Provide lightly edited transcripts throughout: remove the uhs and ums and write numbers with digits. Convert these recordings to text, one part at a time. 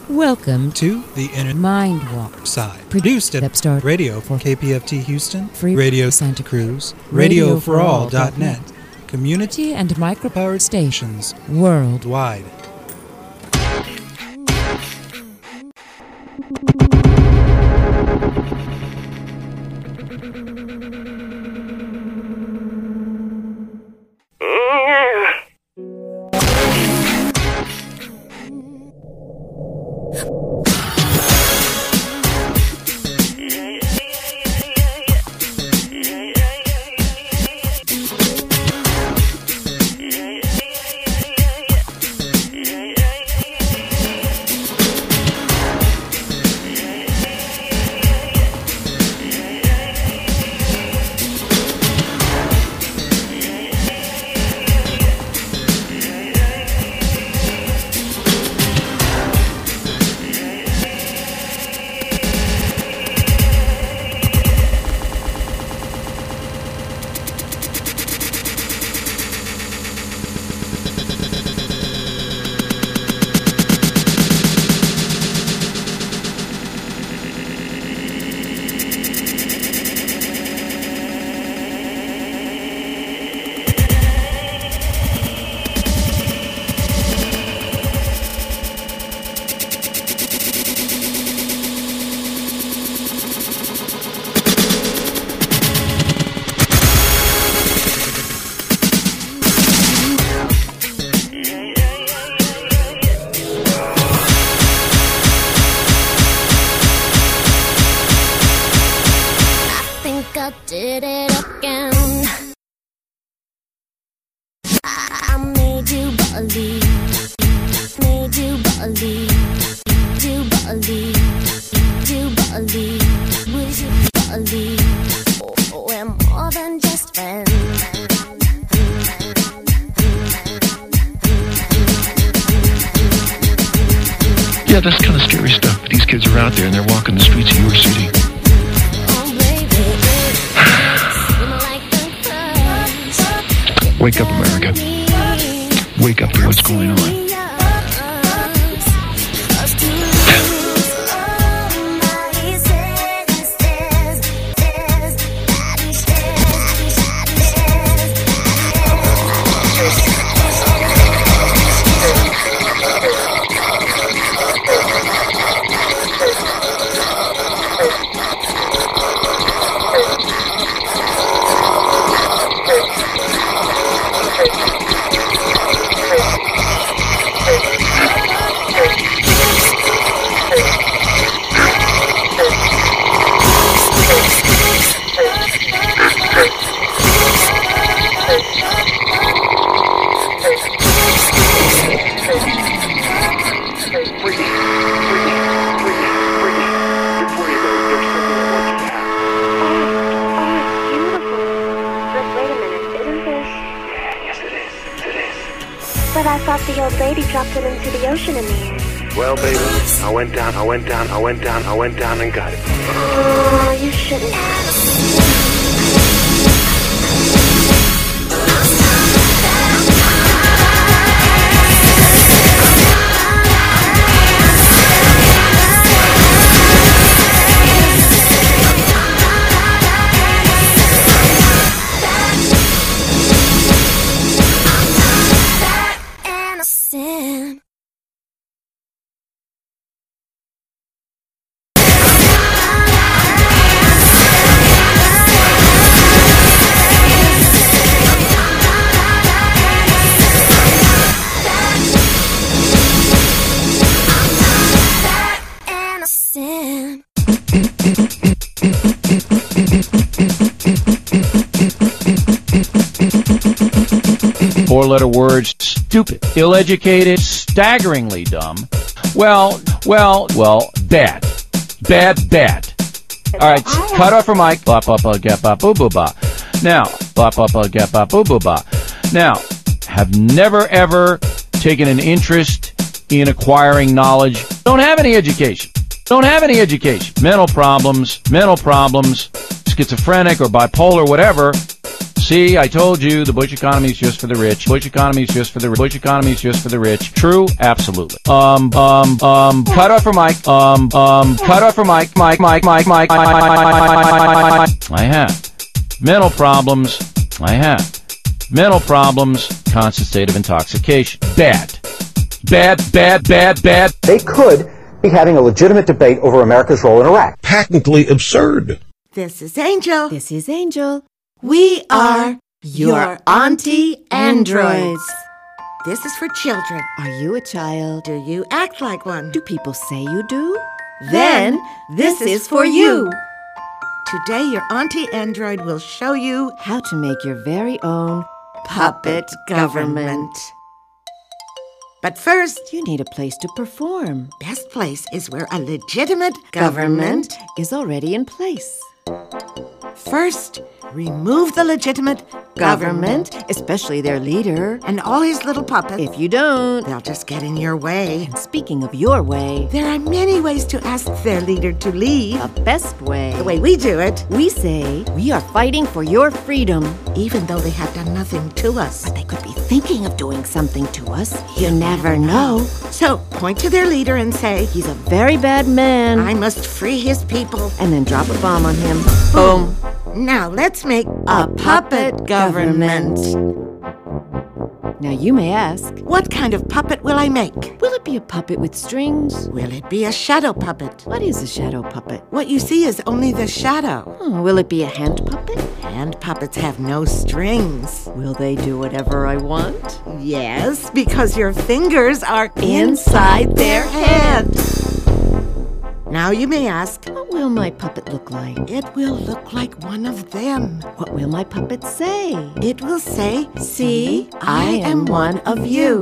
Welcome to the Inner Mind Walk Side, produced at Upstart Radio for KPFT Houston, Free Radio Santa Cruz, RadioForAll.net, community and micropowered stations worldwide. Did it again. I made you believe, made you believe, you believe, you believe, would you believe? Oh, we're more than just friends. Yeah, that's kind of scary stuff. These kids are out there and they're walking the streets of your city. Wake up, America. Wake up to what's going on. But I thought the old lady dropped it into the ocean in the end. Well, baby, I went down and got it. Oh, you shouldn't. Four-letter words: stupid, ill-educated, staggeringly dumb. Well, bad. All right, cut off her mic. Blah, blah, blah, get, blah, boo, boo, blah. Now, blah, blah, blah, get, blah, boo, boo, blah. Now, have never, ever taken an interest in acquiring knowledge. Don't have any education. Mental problems, schizophrenic or bipolar, whatever. See, I told you the bush economy is just for the rich. Bush economy is just for the rich. Bush economy is just for the rich. True? Absolutely. Cut off for Mike. Cut off for Mike. Mike. I have. Mental problems. I have. Mental problems. Constant state of intoxication. Bad. They could be having a legitimate debate over America's role in Iraq. Patently absurd. This is Angel. This is Angel. We are your Auntie Androids. This is for children. Are you a child? Do you act like one? Do people say you do? Then this is for you. Today your Auntie Android will show you how to make your very own puppet government. But first, you need a place to perform. Best place is where a legitimate government is already in place. First, remove the legitimate government, especially their leader, and all his little puppets. If you don't, they'll just get in your way. And speaking of your way, there are many ways to ask their leader to leave. The best way. The way we do it. We say, we are fighting for your freedom. Even though they have done nothing to us. But they could be thinking of doing something to us. You never know. So, point to their leader and say, he's a very bad man. I must free his people. And then drop a bomb on him. Boom. Now let's make a puppet government. Now you may ask, what kind of puppet will I make? Will it be a puppet with strings? Will it be a shadow puppet? What is a shadow puppet? What you see is only the shadow. Will it be a hand puppet? Hand puppets have no strings. Will they do whatever I want? Yes, because your fingers are inside their head. Now you may ask, what will my puppet look like? It will look like one of them. What will my puppet say? It will say, see, I am one of you.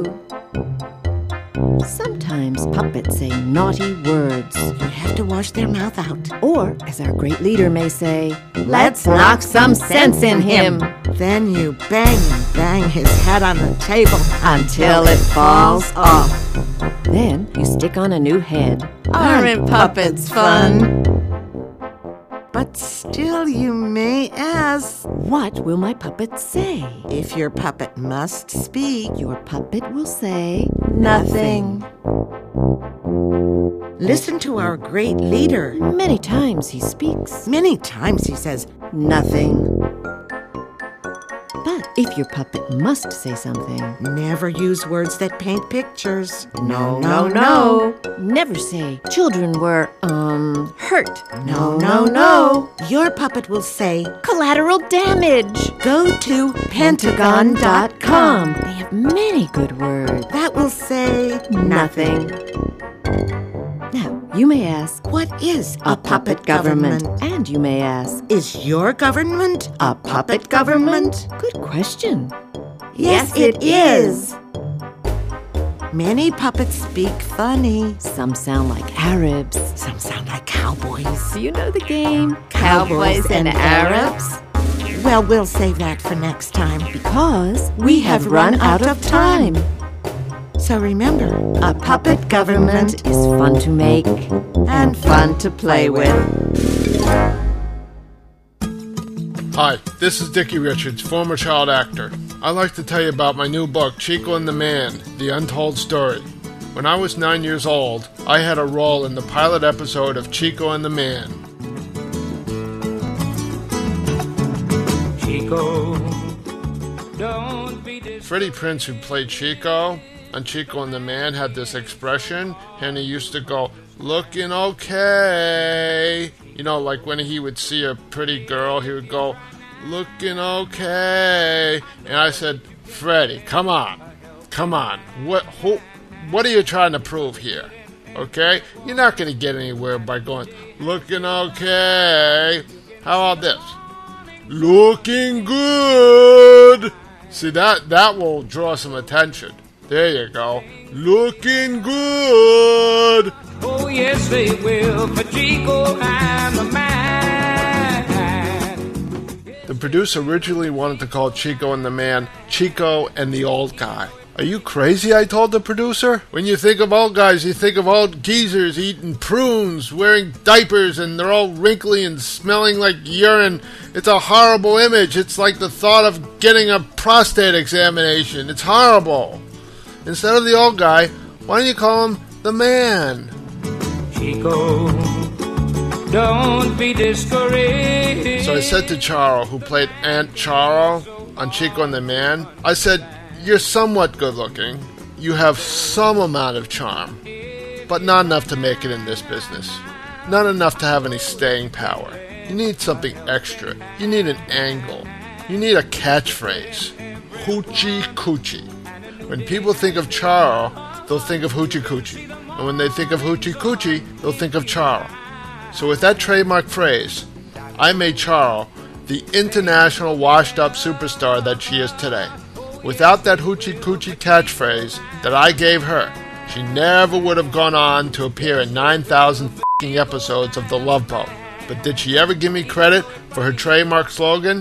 Sometimes puppets say naughty words. You have to wash their mouth out. Or, as our great leader may say, let's knock some sense in him. Then you bang his head on the table until it falls off. Then you stick on a new head. Aren't puppets fun? But still you may ask, what will my puppet say? If your puppet must speak, your puppet will say nothing. Listen to our great leader. Many times he speaks. Many times he says nothing. But if your puppet must say something, never use words that paint pictures. No. Never say children were, hurt. No. Your puppet will say collateral damage. Go to Pentagon.com. They have many good words. That will say nothing. Now, you may ask, what is a puppet government? And you may ask, is your government a puppet government? Good question. Yes, it is. Many puppets speak funny. Some sound like Arabs. Some sound like cowboys. Do you know the game? Cowboys and Arabs? Well, we'll save that for next time. Because we have run out of time. So remember, a puppet government is fun to make and fun to play with. Hi, this is Dickie Richards, former child actor. I'd like to tell you about my new book, Chico and the Man, The Untold Story. When I was 9 years old, I had a role in the pilot episode of Chico and the Man. Chico, don't be Freddie Prinze, who played Chico on Chico and the Man, had this expression, and he used to go, looking okay. You know, like when he would see a pretty girl, he would go, looking okay. And I said, Freddie, come on. What are you trying to prove here? Okay? You're not going to get anywhere by going, looking okay. How about this? Looking good. See, that will draw some attention. There you go. Looking good. Oh, yes, they will. For Chico, I'm a man. The producer originally wanted to call Chico and the Man Chico and the Old Guy. Are you crazy? I told the producer. When you think of old guys, you think of old geezers eating prunes, wearing diapers, and they're all wrinkly and smelling like urine. It's a horrible image. It's like the thought of getting a prostate examination. It's horrible. Instead of the old guy, why don't you call him the man? Chico, don't be discouraged. So I said to Charo, who played Aunt Charo on Chico and the Man, I said, you're somewhat good looking. You have some amount of charm, but not enough to make it in this business. Not enough to have any staying power. You need something extra. You need an angle. You need a catchphrase. Hoochie coochie. When people think of Charo, they'll think of hoochie coochie. And when they think of hoochie coochie, they'll think of Charo. So with that trademark phrase, I made Charo the international washed-up superstar that she is today. Without that hoochie coochie catchphrase that I gave her, she never would have gone on to appear in 9,000 f***ing episodes of The Love Boat. But did she ever give me credit for her trademark slogan?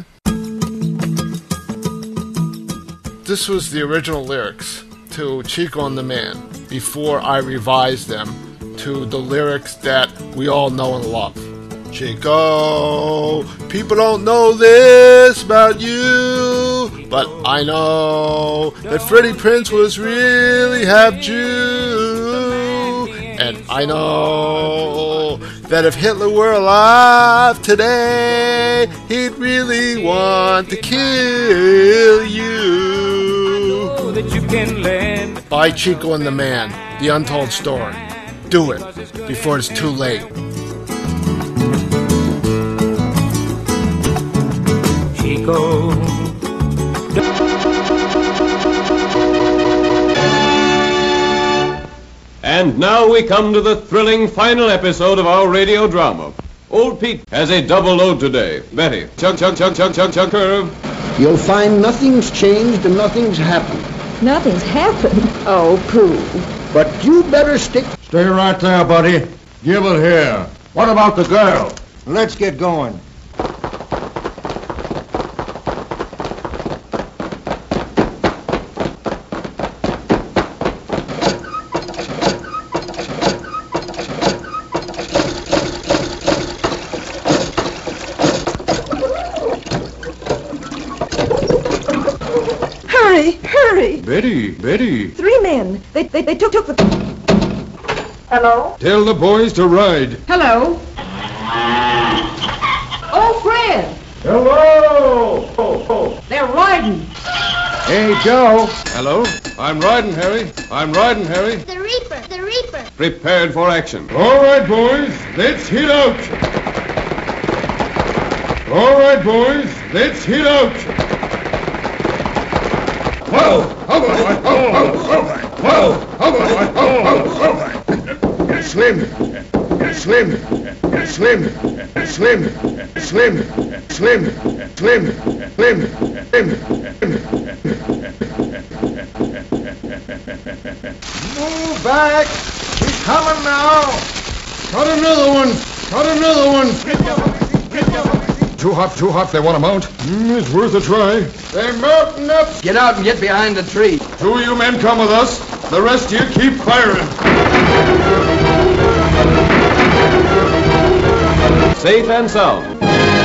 This was the original lyrics to Chico and the Man before I revised them to the lyrics that we all know and love. Chico, people don't know this about you, but I know that Freddie Prinze was really half Jew. And I know that if Hitler were alive today, he'd really want to kill you. That you can lend. By Chico and the Man, the untold story. Do it before it's too late. Chico. And now we come to the thrilling final episode of our radio drama. Old Pete has a double load today. Betty, chug, curve. You'll find nothing's changed and nothing's happened. Nothing's happened? Oh, pooh. But you better stick... Stay right there, buddy. Give it here. What about the girl? Let's get going. Hurry! Betty. 3 men. They took the... Hello? Tell the boys to ride. Hello? Oh, Fred! Hello! They're riding. Hey, Joe. Hello? I'm riding, Harry. The Reaper. Prepared for action. All right, boys. Let's hit out. Whoa! Slim. Move back. He's coming now. Cut another one. Too hot. They want to mount. It's worth a try. They're mounting up. Get out and get behind the tree. 2 of you men come with us. The rest of you keep firing. Safe and sound.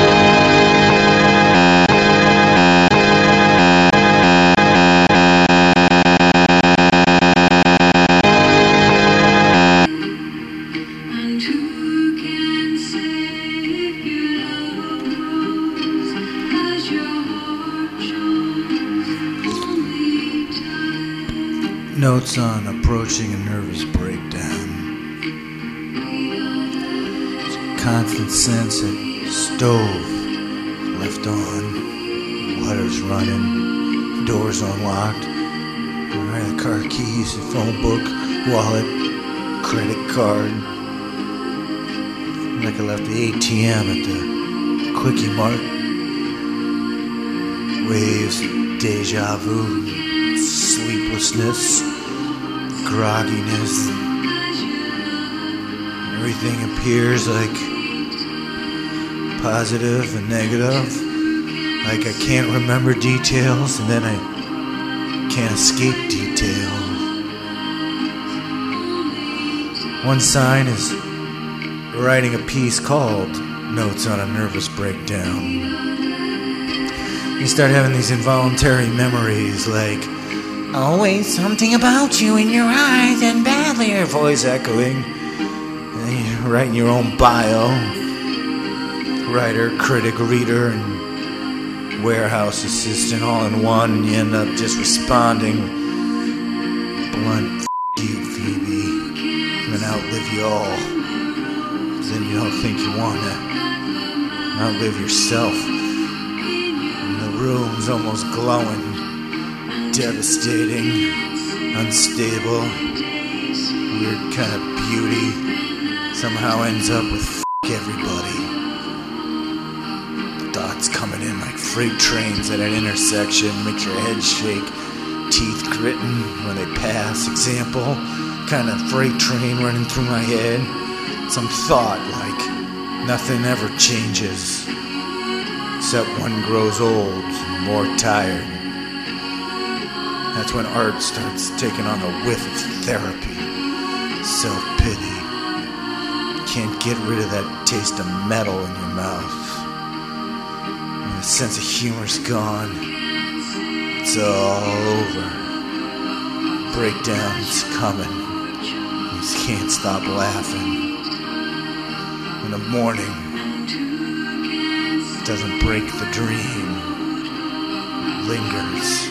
Notes on approaching a nervous breakdown. Constant sense that stove left on, water's running, doors unlocked, the car keys, the phone book, wallet, credit card. Like I left the ATM at the Quickie Mart. Waves, deja vu, sleeplessness, grogginess. Everything appears like positive and negative. Like I can't remember details, and then I can't escape detail. One sign is writing a piece called Notes on a Nervous Breakdown. You start having these involuntary memories like, always something about you in your eyes and badly, your voice echoing. And you're writing your own bio. Writer, critic, reader, and warehouse assistant all in one, and you end up just responding, blunt, you, Phoebe. I'm gonna outlive you all. Then you don't think you wanna outlive yourself. And the room's almost glowing, devastating, unstable, weird kind of beauty. Somehow ends up with everybody. Thoughts coming in like freight trains at an intersection, makes your head shake, teeth gritting when they pass. Example, kind of freight train running through my head. Some thought like nothing ever changes, except one grows old, more tired. That's when art starts taking on a whiff of therapy, self-pity. Can't get rid of that taste of metal in your mouth. The sense of humor's gone. It's all over. Breakdown's coming. You just can't stop laughing. In the morning, it doesn't break the dream. It lingers.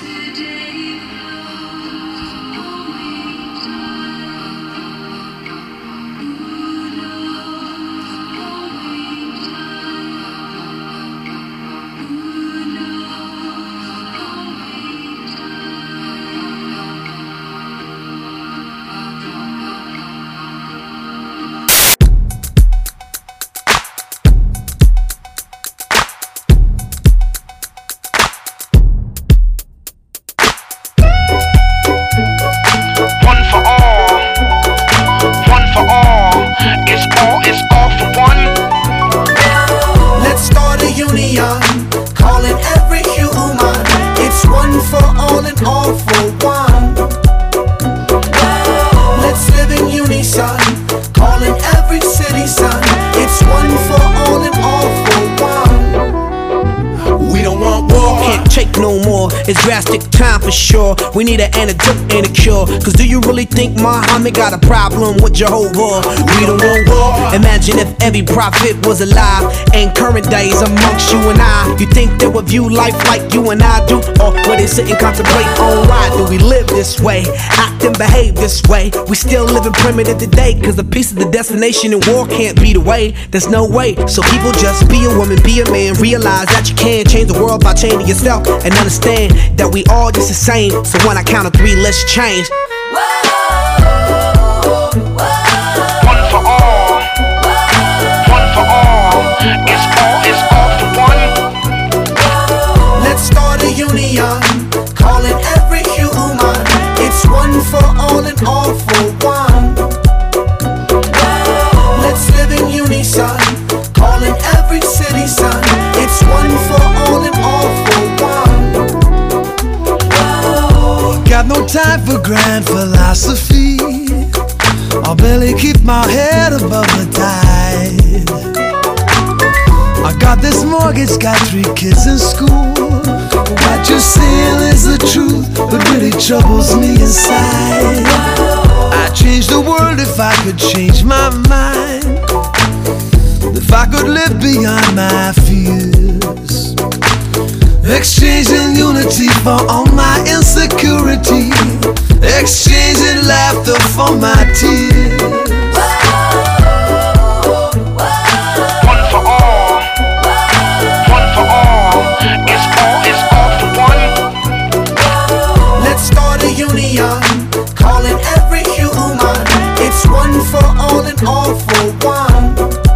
It's drastic time for sure. We need an antidote and a cure. Cause do you really think Muhammad got a problem with Jehovah? We don't want war. Imagine if every prophet was alive in current days amongst you and I. You think they would view life like you and I do? Or would they sit and contemplate on why do we live this way, act and behave this way? We still living primitive today. Cause a piece of the destination in war can't be the way. There's no way. So people just be a woman, be a man. Realize that you can change the world by changing yourself. And understand that we all just the same. So when I count to 3, let's change. One for all. One for all. It's all for one. Let's start a union, calling every human. It's one for all and all for one. Let's live in unison, calling every citizen. It's one for all and all for one. Got no time for grand philosophy. I'll barely keep my head above the tide. I got this mortgage, got 3 kids in school. What you're saying is the truth, but really troubles me inside. I'd change the world if I could change my mind. If I could live beyond my fears. Exchanging unity for all my insecurity. Exchanging laughter for my tears. One for all. One for all. It's all for one. Let's start a union, calling every human. It's one for all and all for one.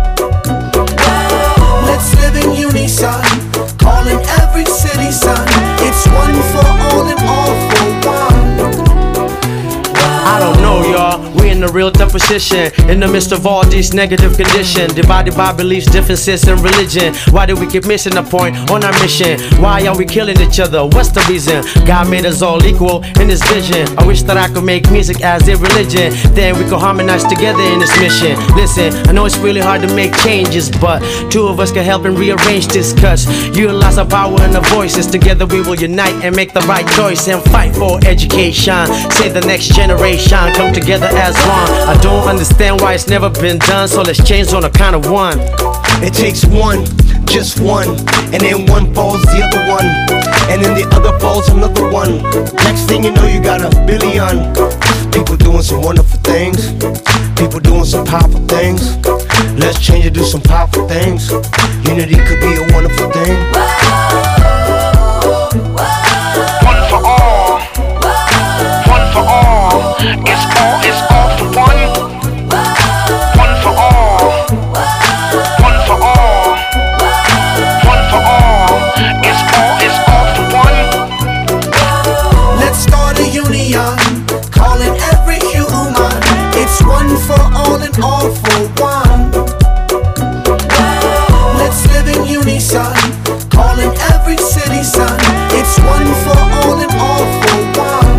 Let's live in unison, calling every citizen. It's one for all and all for one. I don't know, y'all. y'all. We in a real tough position. In the midst of all these negative conditions, divided by beliefs, differences, and religion. Why do we keep missing the point on our mission? Why are we killing each other? What's the reason? God made us all equal in His vision. I wish that I could make music as a religion. Then we could harmonize together in this mission. Listen, I know it's really hard to make changes, but two of us can help and rearrange this. Cause utilize our power and our voices. Together we will unite and make the right choice and fight for education. Save the next generation. Come together as one. I don't understand why it's never been done, so let's change on a count of one. It takes one, just one, and then one falls the other one, and then the other falls another one. Next thing you know, you got a billion people doing some wonderful things, people doing some powerful things. Let's change and do some powerful things. Unity could be a wonderful thing. One for all, one for all. It's all for one. One for all, one for all, one for all. It's all for one. Let's start a union, calling every human. It's one for all and all for one. Let's live in unison, calling every citizen. It's one for all and all for one.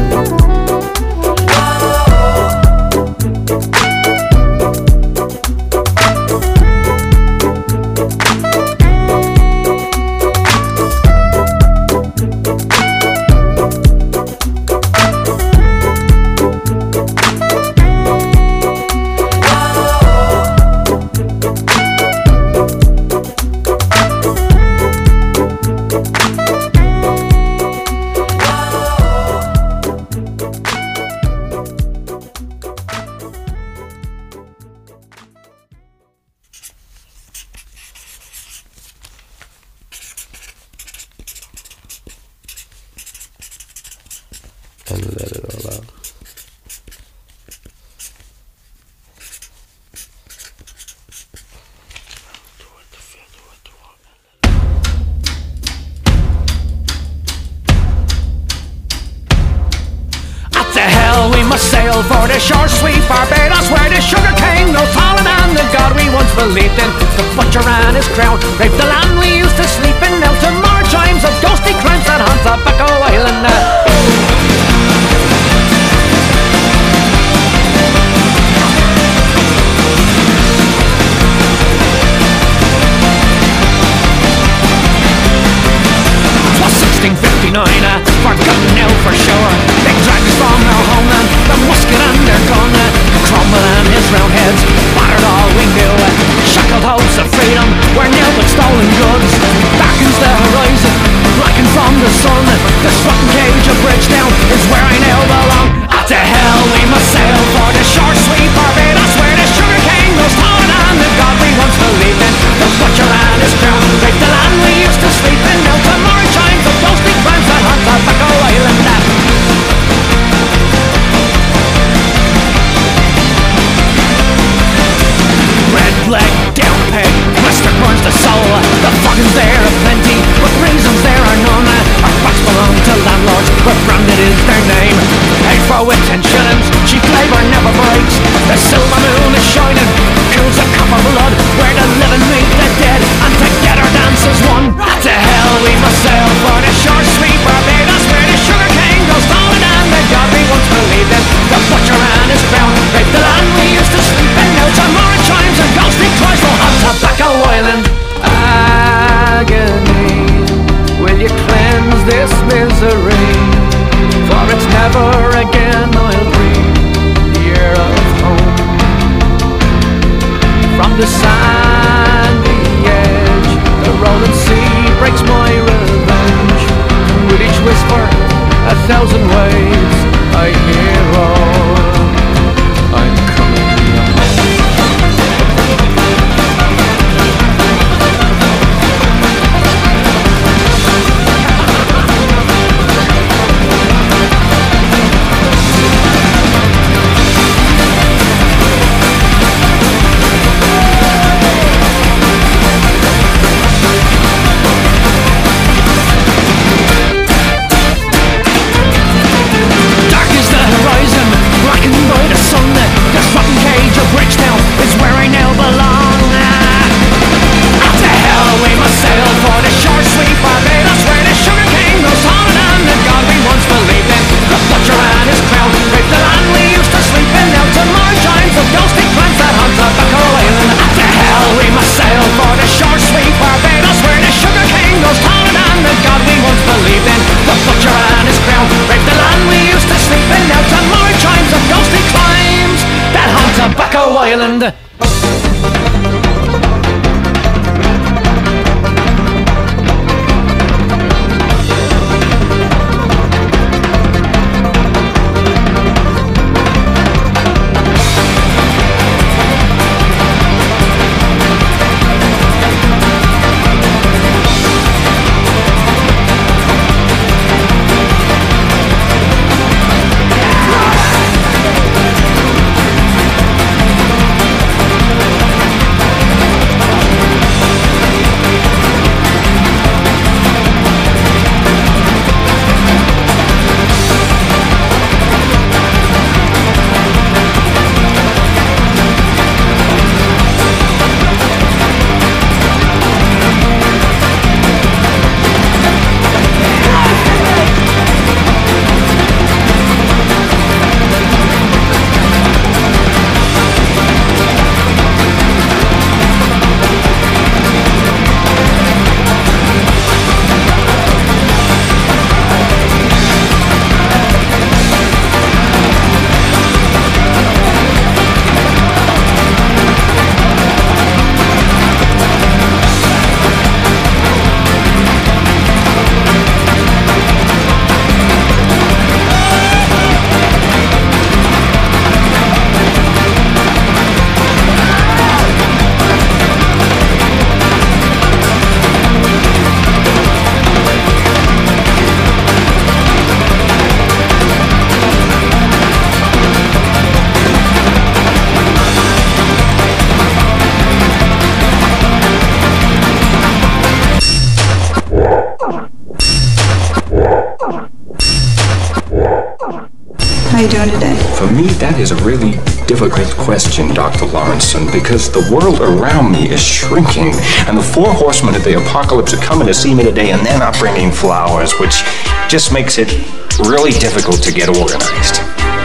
And let it all out. Up to hell we must sail for the shore sweet Barbados, where the sugar cane grows taller than the God we once believed in. The butcher and his crowd raped the land we used to sleep in. Now to more chimes of ghostly crimes that haunt Tobacco Island. Forgotten now for sure. They dragged us from our homeland, the musket and their gun, Cromwell and his round heads battered all we knew. Shackled hopes of freedom were nil but stolen goods. Darkens the horizon, blackened from the sun. This rotten cage of Bridgetown is where I now belong. Out to hell we must sail for the shore sweet Barbados, where the sugar cane grows taller than the God we once believed in. The butcher and his crown raped the land we used to sleep in. Now tomorrow chimes of ghostly crimes that haunt Tobacco Island. Red leg, down peg, blister burns the soul. The fucking's there aplenty, but reasons there are none. Our backs belong to landlords, where branded is their name. Paid for with 10 shillings, cheap labour never breaks. The silver moon is shining, cools the copper blood, where the living meet the dead, and together dance as one. To hell we must sail for the shore sweet Barbados, where the sugar cane grows taller than the God we once believed in. The butcher and his crown raped the land we used to sleep in. Now tomorrow chimes and ghostly cries will haunt Tobacco Island. Agony, will you cleanse this misery? For it's never again I'll breathe the air of home. From the sandy edge, the rolling sea breaks my revenge. With each whisper, 1,000 waves I hear roar. I'm coming home. island. How are you doing today? For me, that is a really difficult question, Dr. Lawrenson, because the world around me is shrinking, and the four horsemen of the apocalypse are coming to see me today, and they're not bringing flowers, which just makes it really difficult to get organized.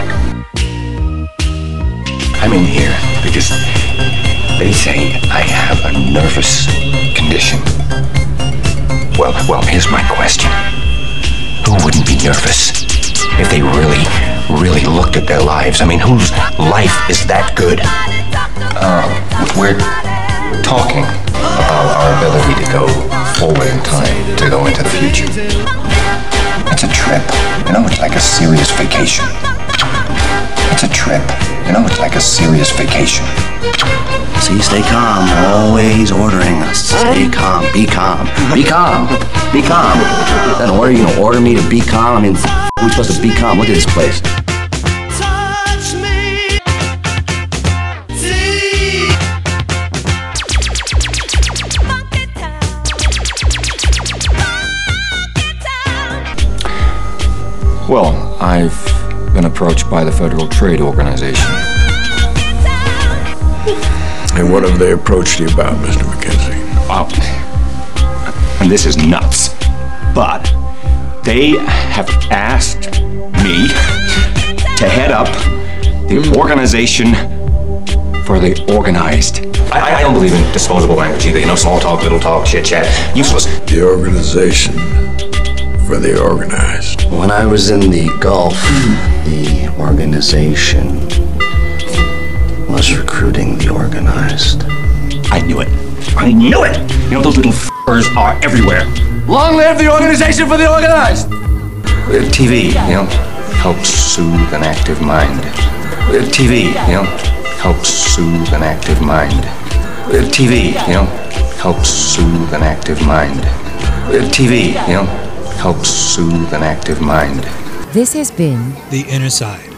I'm in here because they say I have a nervous condition. Well, here's my question. Who wouldn't be nervous if they really looked at their lives? I mean, whose life is that good? We're talking about our ability to go forward in time, to go into the future. It's a trip, you know, it's like a serious vacation. It's a trip, you know, it's like a serious vacation. See, stay calm, always ordering us. Stay calm, be calm, be calm, be calm. Is that an order? You gonna order me to be calm? I mean, we're supposed to be calm. Look at this place. Well, I've been approached by the Federal Trade Organization. And what have they approached you about, Mr. McKenzie? And this is nuts, but they have asked me to head up the organization for the organized. I don't believe in disposable language either, you know, small talk, little talk, chit-chat, useless. The organization for the organized. When I was in the Gulf, the organization was recruiting the organized. I knew it. I knew it! You know, those little f***ers are everywhere. Long live the organization for the organized! TV, you know, helps soothe an active mind. TV, you know, helps soothe an active mind. TV, you know, helps soothe an active mind. TV, you know, helps soothe an active mind. This has been The Inner Side.